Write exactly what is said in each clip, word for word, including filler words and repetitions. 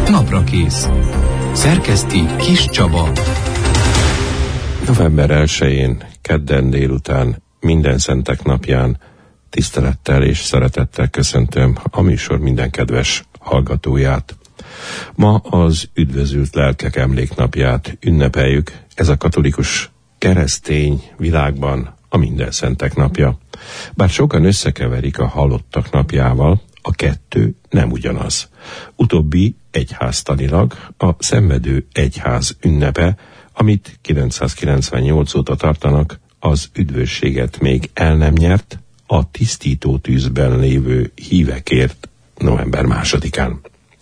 Naprakész. Szerkeszti Kis Csaba. november elsején, kedden délután, minden szentek napján tisztelettel és szeretettel köszöntöm a műsor minden kedves hallgatóját. Ma az üdvözült lelkek emléknapját ünnepeljük. Ez a katolikus keresztény világban a minden szentek napja. Bár sokan összekeverik a halottak napjával, a kettő nem ugyanaz. Utóbbi egyháztanilag a szenvedő egyház ünnepe, amit kilencszázkilencvennyolc óta tartanak, az üdvösséget még el nem nyert, a tisztító tűzben lévő hívekért november másodikán.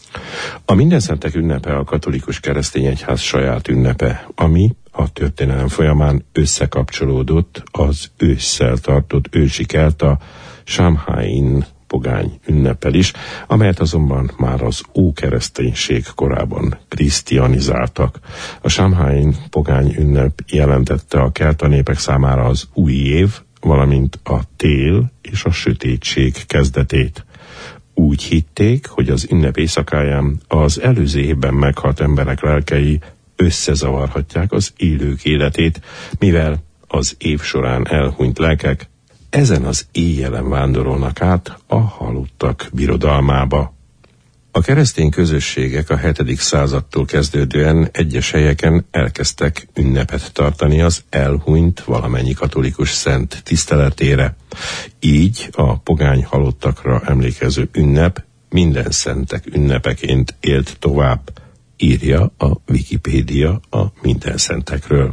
A mindenszentek ünnepe a katolikus keresztény egyház saját ünnepe, ami a történelem folyamán összekapcsolódott az ősszel tartott ősikelt, a Samhain pogány ünneppel is, amelyet azonban már az ókereszténység korában krisztianizáltak. A Samhain pogány ünnep jelentette a kelta népek számára az új év, valamint a tél és a sötétség kezdetét. Úgy hitték, hogy az ünnep éjszakáján az előző évben meghalt emberek lelkei összezavarhatják az élők életét, mivel az év során elhunyt lelkek ezen az éjjelen vándorolnak át a halottak birodalmába. A keresztény közösségek a hetedik századtól kezdődően egyes helyeken elkezdtek ünnepet tartani az elhunyt valamennyi katolikus szent tiszteletére. Így a pogány halottakra emlékező ünnep minden szentek ünnepeként élt tovább, írja a Wikipédia a minden szentekről.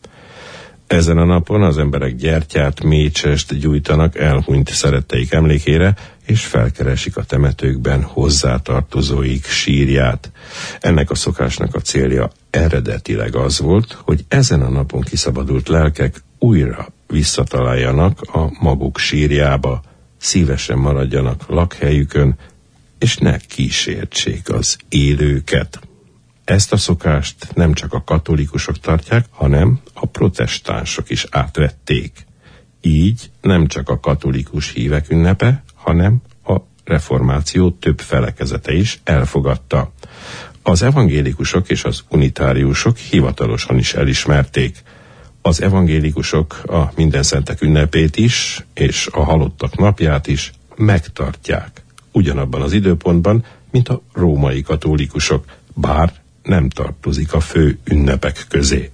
Ezen a napon az emberek gyertyát, mécsest gyújtanak elhunyt szeretteik emlékére, és felkeresik a temetőkben hozzátartozóik sírját. Ennek a szokásnak a célja eredetileg az volt, hogy ezen a napon kiszabadult lelkek újra visszataláljanak a maguk sírjába, szívesen maradjanak lakhelyükön, és ne kísértsék az élőket. Ezt a szokást nem csak a katolikusok tartják, hanem a protestánsok is átvették. Így nem csak a katolikus hívek ünnepe, hanem a reformáció több felekezete is elfogadta. Az evangélikusok és az unitáriusok hivatalosan is elismerték. Az evangélikusok a mindenszentek ünnepét is, és a halottak napját is megtartják. Ugyanabban az időpontban, mint a római katolikusok, bár nem tartozik a fő ünnepek közé.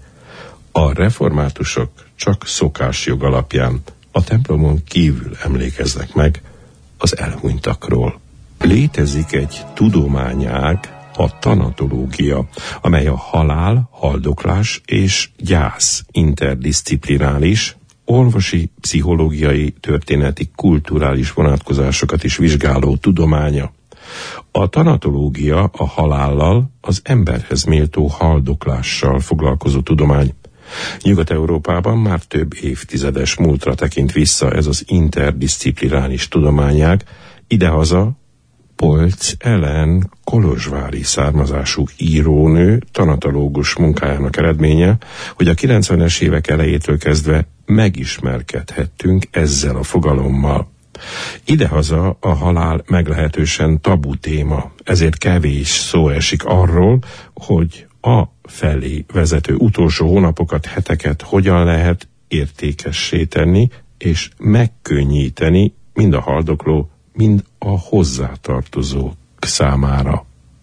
A reformátusok csak szokásjog alapján a templomon kívül emlékeznek meg az elhunytakról. Létezik egy tudományág, a tanatológia, amely a halál, haldoklás és gyász interdisziplinális, orvosi, pszichológiai, történeti, kulturális vonatkozásokat is vizsgáló tudománya. A tanatológia a halállal, az emberhez méltó haldoklással foglalkozó tudomány. Nyugat-Európában már több évtizedes múltra tekint vissza ez az interdisziplináris tudományág, idehaza Polcz Ellen kolozsvári származású írónő, tanatológus munkájának eredménye, hogy a kilencvenes évek elejétől kezdve megismerkedhettünk ezzel a fogalommal. Idehaza a halál meglehetősen tabu téma, ezért kevés szó esik arról, hogy a felé vezető utolsó hónapokat, heteket hogyan lehet értékessé tenni és megkönnyíteni mind a haldokló, mind a hozzátartozók számára.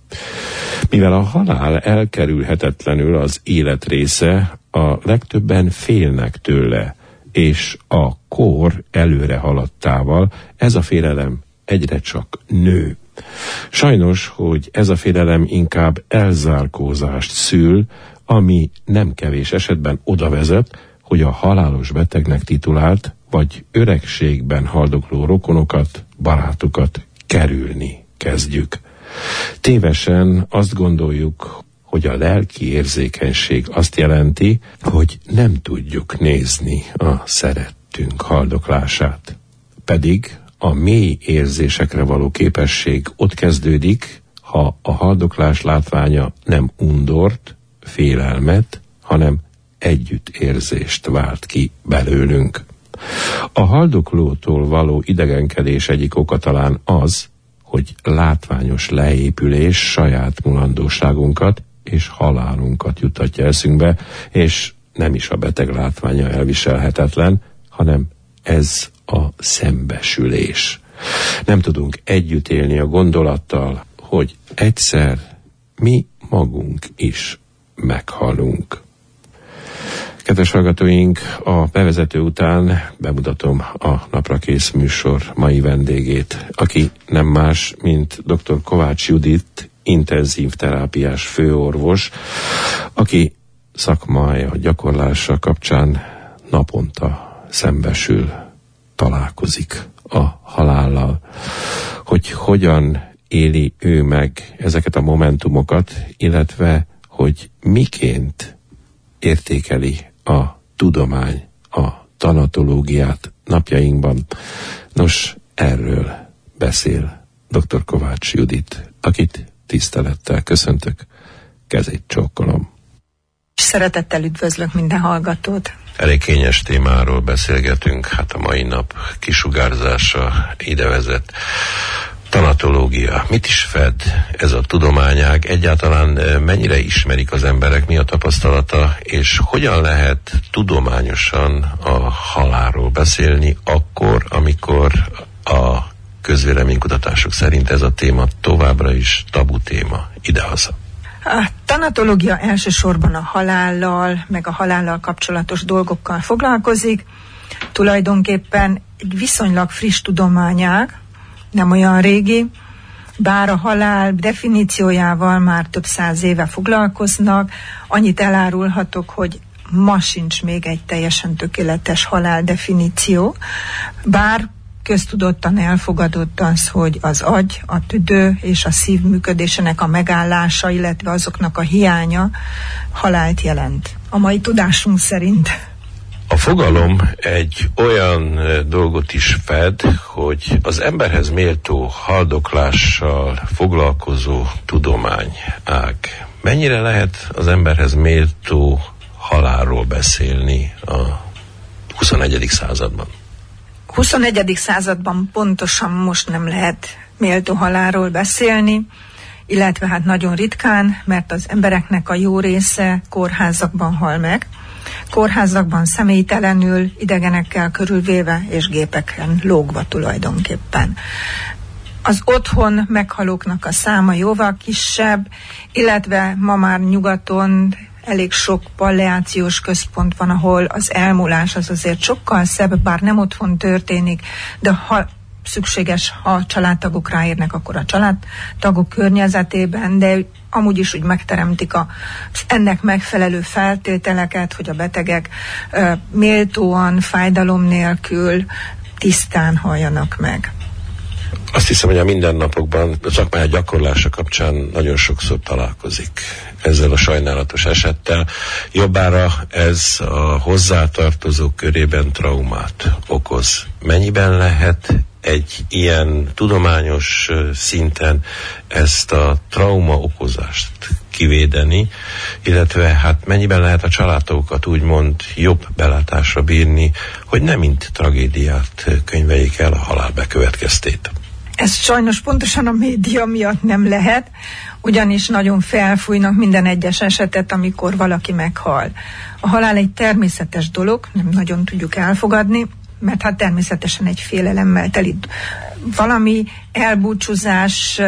Mivel a halál elkerülhetetlenül az élet része, a legtöbben félnek tőle, és a kor előre haladtával ez a félelem egyre csak nő. Sajnos, hogy ez a félelem inkább elzárkózást szül, ami nem kevés esetben oda vezet, hogy a halálos betegnek titulált vagy öregségben haldokló rokonokat, barátokat kerülni kezdjük. Tévesen azt gondoljuk, hogy a lelki érzékenység azt jelenti, hogy nem tudjuk nézni a szerettünk haldoklását. Pedig a mély érzésekre való képesség ott kezdődik, ha a haldoklás látványa nem undort, félelmet, hanem együttérzést vált ki belőlünk. A haldoklótól való idegenkedés egyik oka talán az, hogy látványos leépülés saját mulandóságunkat és halálunkat juttatja eszünkbe, és nem is a beteg látványa elviselhetetlen, hanem ez a szembesülés. Nem tudunk együtt élni a gondolattal, hogy egyszer mi magunk is meghalunk. Kedves hallgatóink, a bevezető után bemutatom a Naprakész műsor mai vendégét, aki nem más, mint dr. Kovács Judit, intenzív terápiás főorvos, aki szakmája gyakorlása kapcsán naponta szembesül, találkozik a halállal. Hogy hogyan éli ő meg ezeket a momentumokat, illetve hogy miként értékeli a tudomány a tanatológiát napjainkban. Nos, erről beszél dr. Kovács Judit, akit tisztelettel köszöntök, kezét csókolom. Szeretettel üdvözlök minden hallgatót. Elég kényes témáról beszélgetünk, hát a mai nap kisugárzása ide vezet. Tanatológia. Mit is fed ez a tudományág? Egyáltalán mennyire ismerik az emberek, mi a tapasztalata, és hogyan lehet tudományosan a halálról beszélni akkor, amikor a közvéleménykutatások szerint ez a téma továbbra is tabu téma idehaza? A tanatológia elsősorban a halállal, meg a halállal kapcsolatos dolgokkal foglalkozik. Tulajdonképpen egy viszonylag friss tudományág, nem olyan régi, bár a halál definíciójával már több száz éve foglalkoznak. Annyit elárulhatok, hogy ma sincs még egy teljesen tökéletes halál definíció, bár köztudottan elfogadott az, hogy az agy, a tüdő és a szív működésének a megállása, illetve azoknak a hiánya halált jelent. A mai tudásunk szerint. A fogalom egy olyan dolgot is fed, hogy az emberhez méltó haldoklással foglalkozó tudományág. Mennyire lehet az emberhez méltó halálról beszélni a huszonegyedik században? huszonegyedik században pontosan most nem lehet méltó halálról beszélni, illetve hát nagyon ritkán, mert az embereknek a jó része kórházakban hal meg. Kórházakban személytelenül, idegenekkel körülvéve és gépeken lógva tulajdonképpen. Az otthon meghalóknak a száma jóval kisebb, illetve ma már nyugaton elég sok palliációs központ van, ahol az elmúlás az azért sokkal szebb, bár nem otthon történik, de ha szükséges, ha a családtagok ráérnek, akkor a családtagok környezetében, de amúgy is úgy megteremtik a, ennek megfelelő feltételeket, hogy a betegek ö, méltóan, fájdalom nélkül tisztán halljanak meg. Azt hiszem, hogy a mindennapokban a szakmája gyakorlása kapcsán nagyon sokszor találkozik ezzel a sajnálatos esettel. Jobbára ez a hozzátartozók körében traumát okoz. Mennyiben lehet egy ilyen tudományos szinten ezt a trauma okozást kivédeni, illetve hát mennyiben lehet a családtagokat úgymond jobb belátásra bírni, hogy nem mint tragédiát könyveljék el a halál bekövetkeztét? Ez sajnos pontosan a média miatt nem lehet, ugyanis nagyon felfújnak minden egyes esetet, amikor valaki meghal. A halál egy természetes dolog, nem nagyon tudjuk elfogadni, mert hát természetesen egy félelemmel teli valami elbúcsúzás,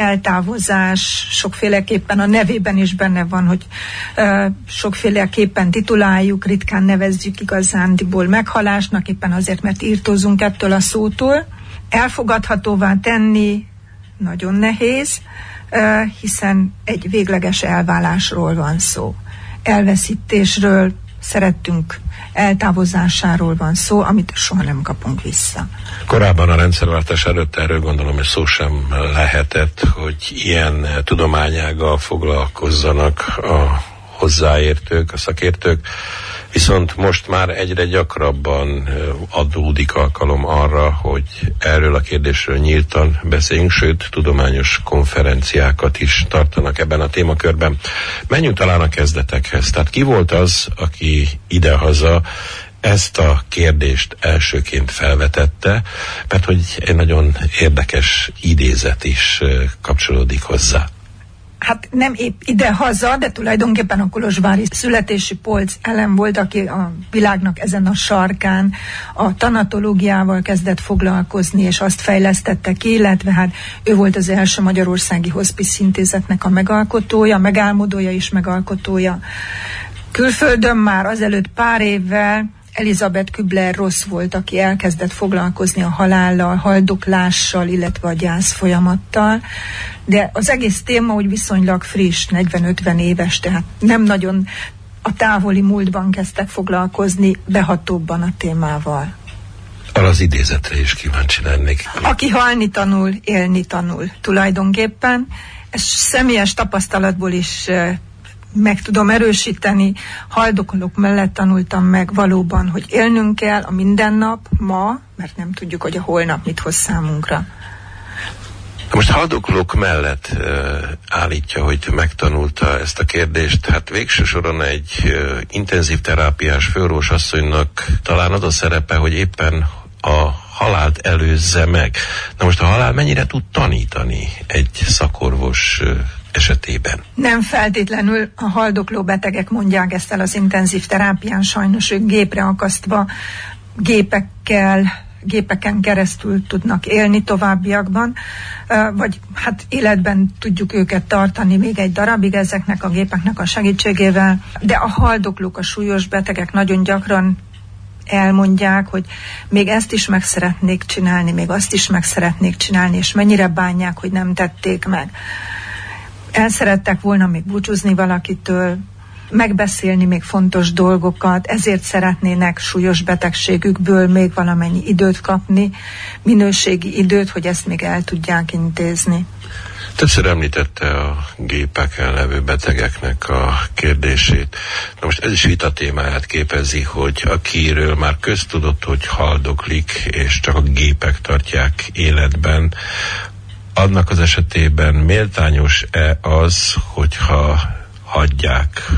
eltávozás, sokféleképpen a nevében is benne van, hogy uh, sokféleképpen tituláljuk, ritkán nevezzük igazándiból meghalásnak, éppen azért, mert írtózunk ettől a szótól. Elfogadhatóvá tenni nagyon nehéz, uh, hiszen egy végleges elválásról van szó. Elveszítésről, szerettünk eltávozásáról van szó, amit soha nem kapunk vissza. Korábban a rendszerváltás előtt erről gondolom, hogy szó sem lehetett, hogy ilyen tudományággal foglalkozzanak a hozzáértők, a szakértők, viszont most már egyre gyakrabban adódik alkalom arra, hogy erről a kérdésről nyíltan beszéljünk, sőt, tudományos konferenciákat is tartanak ebben a témakörben. Menjünk talán a kezdetekhez. Tehát ki volt az, aki idehaza ezt a kérdést elsőként felvetette, mert hogy egy nagyon érdekes idézet is kapcsolódik hozzá. Hát nem épp ide-haza, de tulajdonképpen a kolozsvári születési polc Ellen volt, aki a világnak ezen a sarkán a tanatológiával kezdett foglalkozni, és azt fejlesztette ki, illetve hát ő volt az első magyarországi hospice intézetnek a megalkotója, megálmodója és megalkotója. Külföldön már azelőtt pár évvel Elizabeth Kübler-Ross volt, aki elkezdett foglalkozni a halállal, haldoklással, illetve a gyász folyamattal, de az egész téma úgy viszonylag friss, negyven-ötven éves, tehát nem nagyon a távoli múltban kezdtek foglalkozni behatóbban a témával. Arra az idézetre is kíváncsi lennék. Aki halni tanul, élni tanul tulajdonképpen. Ezt személyes tapasztalatból is meg tudom erősíteni, haldokolók mellett tanultam meg valóban, hogy élnünk kell a mindennap, ma, mert nem tudjuk, hogy a holnap mit hoz számunkra. Most haldokolók mellett uh, állítja, hogy megtanulta ezt a kérdést. Hát végső soron egy uh, intenzív terápiás főorvos asszonynak talán az a szerepe, hogy éppen a halált előzze meg. Na most a halál mennyire tud tanítani egy szakorvos uh, esetében? Nem feltétlenül a haldokló betegek mondják ezt el az intenzív terápián, sajnos ők gépre akasztva, gépekkel, gépeken keresztül tudnak élni továbbiakban, vagy hát életben tudjuk őket tartani még egy darabig ezeknek a gépeknek a segítségével, de a haldoklók, a súlyos betegek nagyon gyakran elmondják, hogy még ezt is meg szeretnék csinálni, még azt is meg szeretnék csinálni, és mennyire bánják, hogy nem tették meg. El szerettek volna még búcsúzni valakitől, megbeszélni még fontos dolgokat, ezért szeretnének súlyos betegségükből még valamennyi időt kapni, minőségi időt, hogy ezt még el tudják intézni. Többször említette a gépeken levő betegeknek a kérdését. Na most ez is vita témáját képezi, hogy akiről már köztudott, hogy haldoklik, és csak a gépek tartják életben, annak az esetében méltányos-e az, hogyha hagyják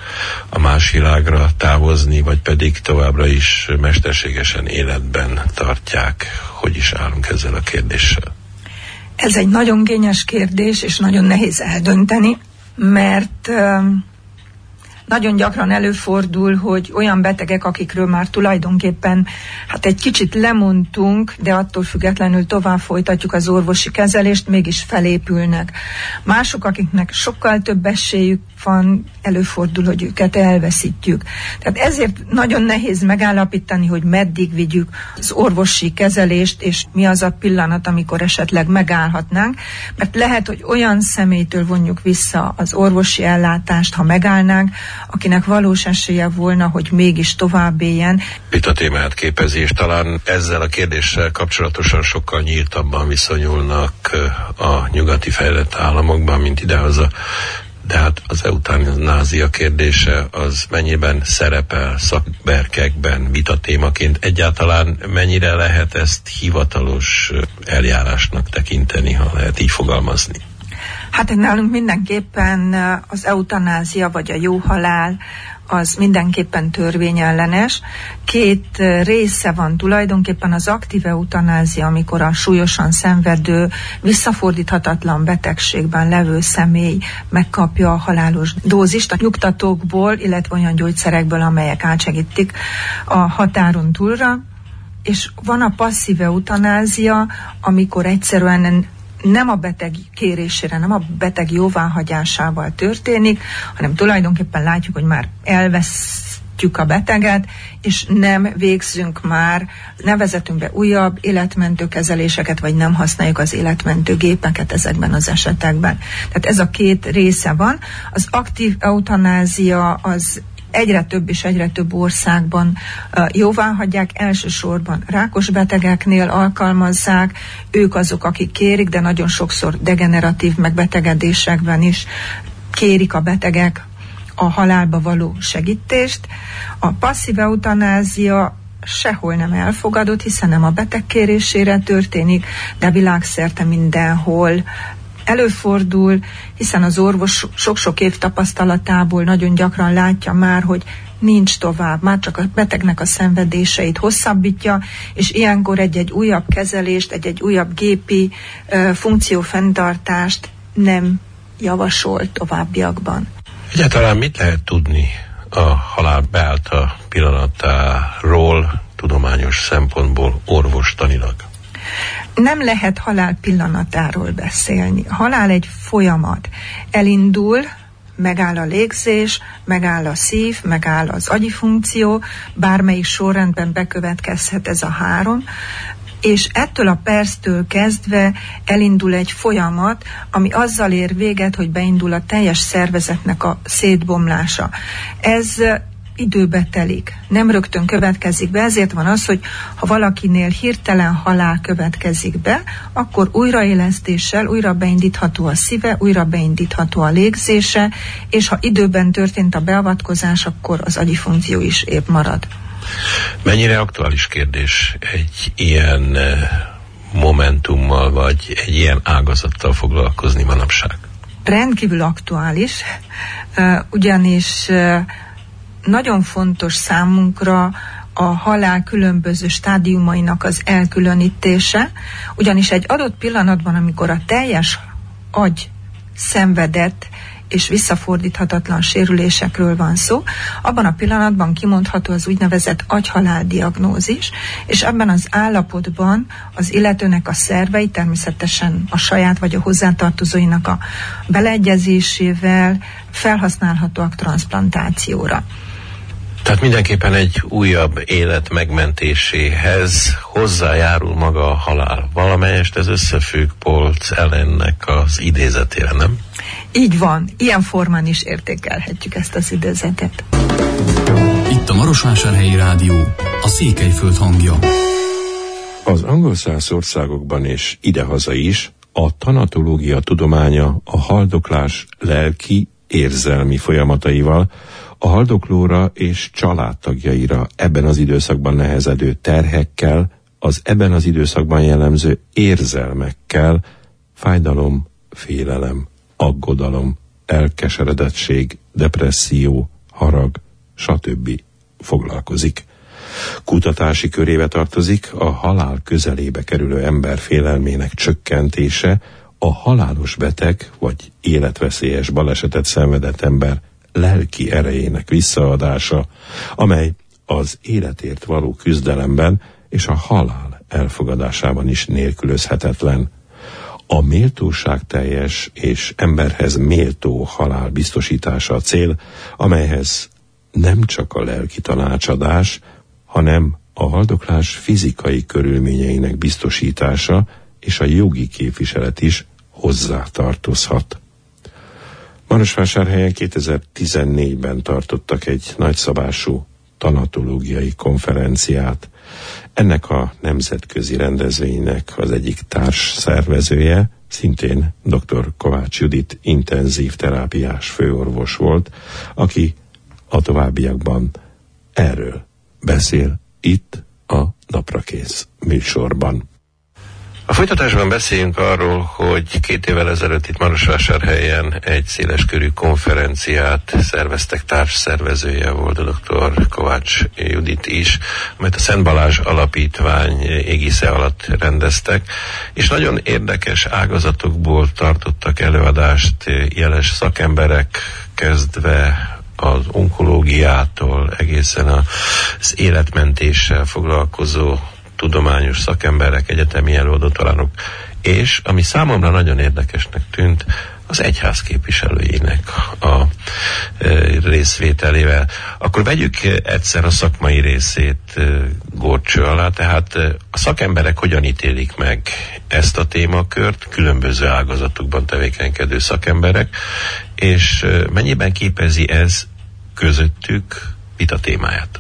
a más világra távozni, vagy pedig továbbra is mesterségesen életben tartják? Hogy is állunk ezzel a kérdéssel? Ez egy nagyon kényes kérdés, és nagyon nehéz eldönteni, mert um, nagyon gyakran előfordul, hogy olyan betegek, akikről már tulajdonképpen hát egy kicsit lemondtunk, de attól függetlenül tovább folytatjuk az orvosi kezelést, mégis felépülnek. Mások, akiknek sokkal több esélyük van, előfordul, hogy őket elveszítjük. Tehát ezért nagyon nehéz megállapítani, hogy meddig vigyük az orvosi kezelést, és mi az a pillanat, amikor esetleg megállhatnánk, mert lehet, hogy olyan személytől vonjuk vissza az orvosi ellátást, ha megállnánk, akinek valós esélye volna, hogy mégis tovább éljen. Vita témát képezi, és talán ezzel a kérdéssel kapcsolatosan sokkal nyíltabban viszonyulnak a nyugati fejlett államokban, mint idehaza. De hát az eutanázia kérdése az mennyiben szerepel szakberkekben vitatémaként, egyáltalán mennyire lehet ezt hivatalos eljárásnak tekinteni, ha lehet így fogalmazni? Hát nálunk mindenképpen az eutanázia vagy a jó halál az mindenképpen törvényellenes. Két része van tulajdonképpen: az aktív eutanázia, amikor a súlyosan szenvedő, visszafordíthatatlan betegségben levő személy megkapja a halálos dózist a nyugtatókból, illetve olyan gyógyszerekből, amelyek átsegítik a határon túlra. És van a passzív eutanázia, amikor egyszerűen nem a beteg kérésére, nem a beteg jóváhagyásával történik, hanem tulajdonképpen látjuk, hogy már elvesztjük a beteget, és nem végzünk már, ne vezetünk be újabb életmentő kezeléseket, vagy nem használjuk az életmentő gépeket ezekben az esetekben. Tehát ez a két része van. Az aktív eutanázia az egyre több és egyre több országban uh, jóváhagyják, elsősorban rákos betegeknél alkalmazzák, ők azok, akik kérik, de nagyon sokszor degeneratív megbetegedésekben is kérik a betegek a halálba való segítést. A passzív eutanázia sehol nem elfogadott, hiszen nem a beteg kérésére történik, de világszerte mindenhol előfordul, hiszen az orvos sok-sok év tapasztalatából nagyon gyakran látja már, hogy nincs tovább, már csak a betegnek a szenvedéseit hosszabbítja, és ilyenkor egy-egy újabb kezelést, egy-egy újabb gépi uh, funkciófenntartást nem javasol továbbiakban. Egyáltalán mit lehet tudni a halál beállta pillanatáról tudományos szempontból orvostanilag? Nem lehet halál pillanatáról beszélni. A halál egy folyamat. Elindul, megáll a légzés, megáll a szív, megáll az agyi funkció, bármelyik sorrendben bekövetkezhet ez a három, és ettől a perctől kezdve elindul egy folyamat, ami azzal ér véget, hogy beindul a teljes szervezetnek a szétbomlása. Ez időbe telik, nem rögtön következik be, ezért van az, hogy ha valakinél hirtelen halál következik be, akkor újraélesztéssel újra beindítható a szíve, újra beindítható a légzése, és ha időben történt a beavatkozás, akkor az agyi funkció is épp marad. Mennyire aktuális kérdés egy ilyen momentummal, vagy egy ilyen ágazattal foglalkozni manapság? Rendkívül aktuális, ugyanis nagyon fontos számunkra a halál különböző stádiumainak az elkülönítése, ugyanis egy adott pillanatban, amikor a teljes agy szenvedett és visszafordíthatatlan sérülésekről van szó, abban a pillanatban kimondható az úgynevezett agyhalál diagnózis, és ebben az állapotban az illetőnek a szervei, természetesen a saját vagy a hozzátartozóinak a beleegyezésével felhasználhatóak transzplantációra. Tehát mindenképpen egy újabb élet megmentéséhez hozzájárul maga a halál. Valamelyest ez összefügg Polc Ellennek az idézetére, nem? Így van, ilyen formán is értékelhetjük ezt az idézetet. Itt a Marosvásárhelyi Rádió, a Székelyföld hangja. Az angol száz országokban és idehaza is a tanatológia tudománya a haldoklás lelki, érzelmi folyamataival, a haldoklóra és családtagjaira ebben az időszakban nehezedő terhekkel, az ebben az időszakban jellemző érzelmekkel, fájdalom, félelem, aggodalom, elkeseredettség, depresszió, harag, stb. Foglalkozik. Kutatási körébe tartozik a halál közelébe kerülő ember félelmének csökkentése, a halálos beteg vagy életveszélyes balesetet szenvedett ember lelki erejének visszaadása, amely az életért való küzdelemben és a halál elfogadásában is nélkülözhetetlen. A méltóságteljes és emberhez méltó halál biztosítása a cél, amelyhez nem csak a lelki tanácsadás, hanem a haldoklás fizikai körülményeinek biztosítása és a jogi képviselet is hozzátartozhat. Marosvásárhelyen kétezer-tizennégyben tartottak egy nagyszabású tanatológiai konferenciát. Ennek a nemzetközi rendezvénynek az egyik társ szervezője szintén dr. Kovács Judit intenzív terápiás főorvos volt, aki a továbbiakban erről beszél itt a Naprakész műsorban. A folytatásban beszéljünk arról, hogy két évvel ezelőtt itt Marosvásárhelyen egy széleskörű konferenciát szerveztek, társszervezője volt a dr. Kovács Judit is, amelyet a Szent Balázs Alapítvány égisze alatt rendeztek, és nagyon érdekes ágazatokból tartottak előadást jeles szakemberek, kezdve az onkológiától egészen az életmentéssel foglalkozó tudományos szakemberek, egyetemi előadótalánok, és ami számomra nagyon érdekesnek tűnt, az egyház képviselőinek a e, részvételével. Akkor vegyük egyszer a szakmai részét e, górcső alá, tehát e, a szakemberek hogyan ítélik meg ezt a témakört, különböző ágazatokban tevékenykedő szakemberek, és e, mennyiben képezi ez közöttük vita témáját?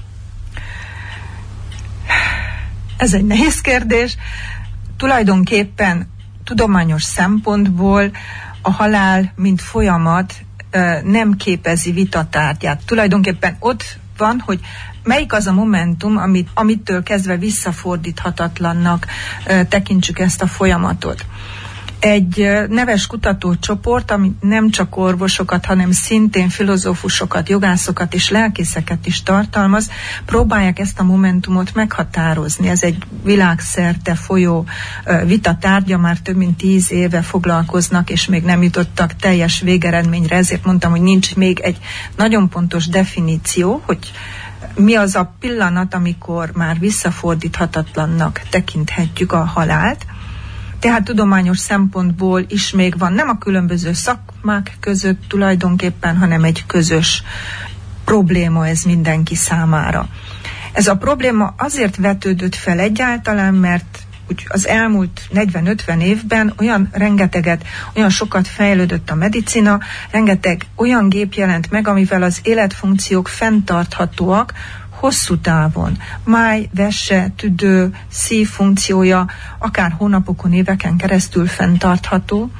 Ez egy nehéz kérdés. Tulajdonképpen tudományos szempontból a halál, mint folyamat nem képezi vitatárgyát. Tulajdonképpen ott van, hogy melyik az a momentum, amit, amitől kezdve visszafordíthatatlannak tekintsük ezt a folyamatot. Egy neves kutatócsoport, ami nem csak orvosokat, hanem szintén filozófusokat, jogászokat és lelkészeket is tartalmaz, próbálják ezt a momentumot meghatározni. Ez egy világszerte folyó vita tárgya, már több mint tíz éve foglalkoznak, és még nem jutottak teljes végeredményre, ezért mondtam, hogy nincs még egy nagyon pontos definíció, hogy mi az a pillanat, amikor már visszafordíthatatlannak tekinthetjük a halált. Tehát tudományos szempontból is még van, nem a különböző szakmák között tulajdonképpen, hanem egy közös probléma ez mindenki számára. Ez a probléma azért vetődött fel egyáltalán, mert úgy az elmúlt negyven-ötven évben olyan rengeteget, olyan sokat fejlődött a medicina, rengeteg olyan gép jelent meg, amivel az életfunkciók fenntarthatóak, hosszú távon. Máj, vese, tüdő, szív funkciója akár hónapokon, éveken keresztül fenntartható,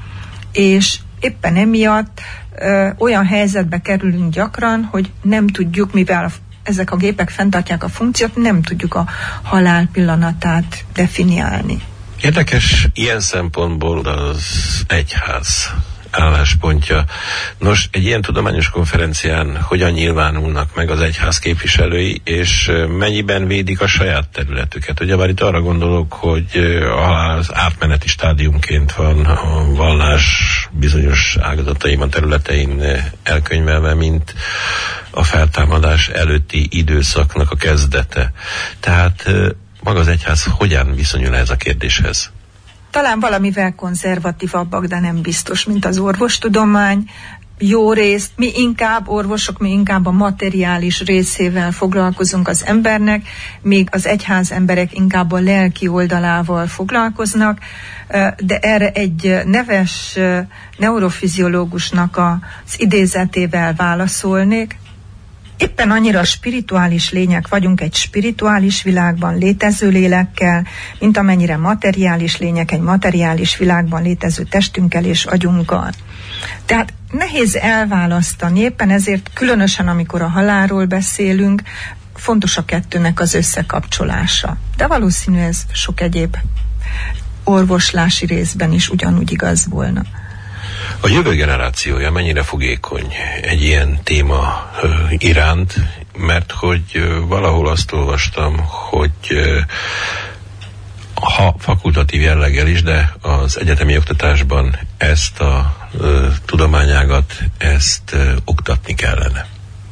és éppen emiatt ö, olyan helyzetbe kerülünk gyakran, hogy nem tudjuk, mivel a, ezek a gépek fenntartják a funkciót, nem tudjuk a halál pillanatát definiálni. Érdekes ilyen szempontból az egyház álláspontja. Nos, egy ilyen tudományos konferencián hogyan nyilvánulnak meg az egyház képviselői, és mennyiben védik a saját területüket? Ugyebár itt arra gondolok, hogy az átmeneti stádiumként van a vallás bizonyos ágazataiban, területein elkönyvelve, mint a feltámadás előtti időszaknak a kezdete. Tehát maga az egyház hogyan viszonyul ez a kérdéshez? Talán valamivel konzervatívabbak, de nem biztos, mint az orvostudomány. Jó részt, mi inkább orvosok, mi inkább a materiális részével foglalkozunk az embernek, míg az egyház emberek inkább a lelki oldalával foglalkoznak, de erre egy neves neurofiziológusnak az idézetével válaszolnék. Éppen annyira spirituális lények vagyunk egy spirituális világban létező lélekkel, mint amennyire materiális lények egy materiális világban létező testünkkel és agyunkkal. Tehát nehéz elválasztani, éppen ezért különösen, amikor a halálról beszélünk, fontos a kettőnek az összekapcsolása. De valószínű ez sok egyéb orvoslási részben is ugyanúgy igaz volna. A jövő generációja mennyire fogékony egy ilyen téma ö, iránt, mert hogy ö, valahol azt olvastam, hogy ö, ha fakultatív jelleggel is, de az egyetemi oktatásban ezt a ö, tudományágat, ezt ö, oktatni kellene.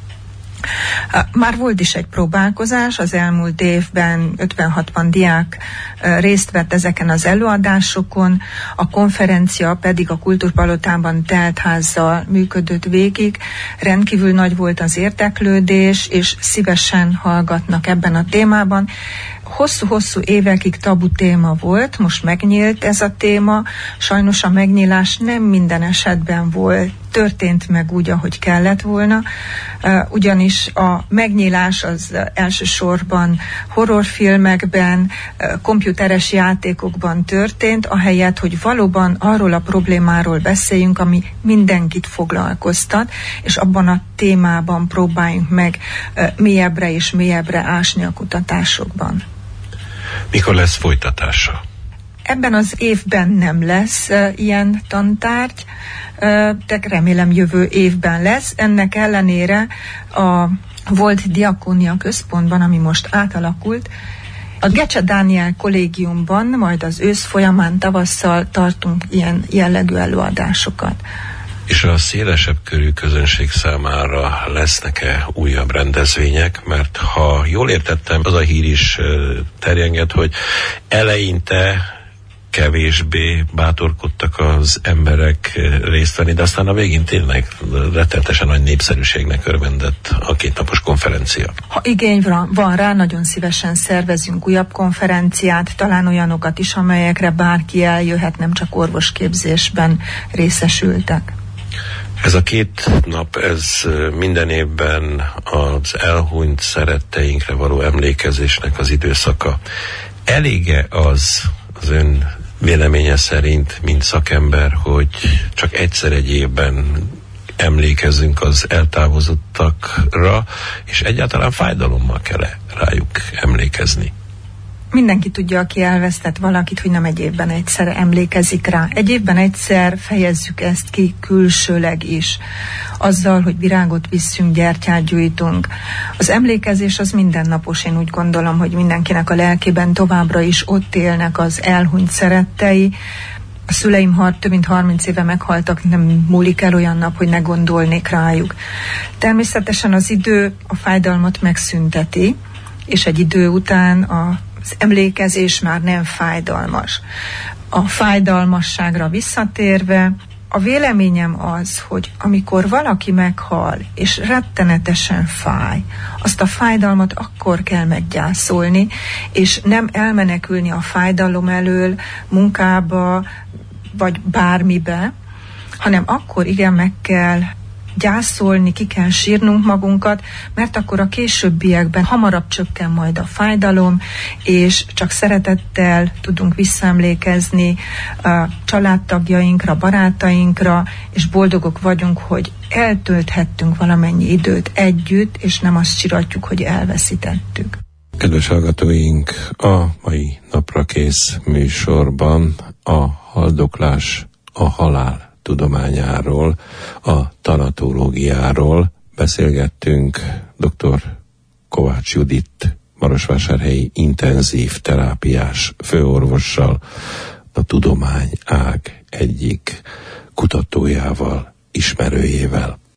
Már volt is egy próbálkozás, az elmúlt évben ötven-hatvan diák részt vett ezeken az előadásokon, a konferencia pedig a Kultúrpalotában teltházzal működött végig, rendkívül nagy volt az érdeklődés, és szívesen hallgatnak ebben a témában. Hosszú-hosszú évekig tabu téma volt, most megnyílt ez a téma, sajnos a megnyílás nem minden esetben volt, történt meg úgy, ahogy kellett volna, ugyanis a megnyílás az elsősorban horrorfilmekben, komputeres játékokban történt, ahelyett, hogy valóban arról a problémáról beszéljünk, ami mindenkit foglalkoztat, és abban a témában próbáljunk meg mélyebbre és mélyebbre ásni a kutatásokban. Mikor lesz folytatása? Ebben az évben nem lesz uh, ilyen tantárgy, uh, de remélem jövő évben lesz. Ennek ellenére a volt Diakónia Központban, ami most átalakult, a Gecse Dániel kollégiumban majd az ősz folyamán tavasszal tartunk ilyen jellegű előadásokat. És a szélesebb körű közönség számára lesznek-e újabb rendezvények? Mert ha jól értettem, az a hír is terjengett, hogy eleinte kevésbé bátorkodtak az emberek részt venni, de aztán a végén tényleg rettenetesen nagy népszerűségnek örvendett a kétnapos konferencia. Ha igény van rá, nagyon szívesen szervezünk újabb konferenciát, talán olyanokat is, amelyekre bárki eljöhet, nem csak orvosképzésben részesültek. Ez a két nap, ez minden évben az elhunyt szeretteinkre való emlékezésnek az időszaka. Elég-e az, az ön véleménye szerint, mint szakember, hogy csak egyszer egy évben emlékezünk az eltávozottakra, és egyáltalán fájdalommal kell rájuk emlékezni? mindenki tudja, aki elvesztett valakit, hogy nem egy évben egyszer emlékezik rá. Egy évben egyszer fejezzük ezt ki külsőleg is. Azzal, hogy virágot viszünk, gyertyát gyújtunk. Az emlékezés az mindennapos, én úgy gondolom, hogy mindenkinek a lelkében továbbra is ott élnek az elhunyt szerettei. A szüleim har- több mint harminc éve meghaltak, nem múlik el olyan nap, hogy ne gondolnék rájuk. Természetesen az idő a fájdalmat megszünteti, és egy idő után a az emlékezés már nem fájdalmas. A fájdalmasságra visszatérve, a véleményem az, hogy amikor valaki meghal, és rettenetesen fáj, azt a fájdalmat akkor kell meggyászolni, és nem elmenekülni a fájdalom elől munkába, vagy bármibe, hanem akkor igen meg kell gyászolni, ki kell sírnunk magunkat, mert akkor a későbbiekben hamarabb csökken majd a fájdalom, és csak szeretettel tudunk visszaemlékezni a családtagjainkra, barátainkra, és boldogok vagyunk, hogy eltölthettünk valamennyi időt együtt, és nem azt csiratjuk, hogy elveszítettük. Kedves hallgatóink, a mai Napra Kész műsorban a haldoklás, a halál tudományáról, a tanatológiáról beszélgettünk dr. Kovács Judit, marosvásárhelyi intenzív terápiás főorvossal, a tudomány ág egyik kutatójával, ismerőjével.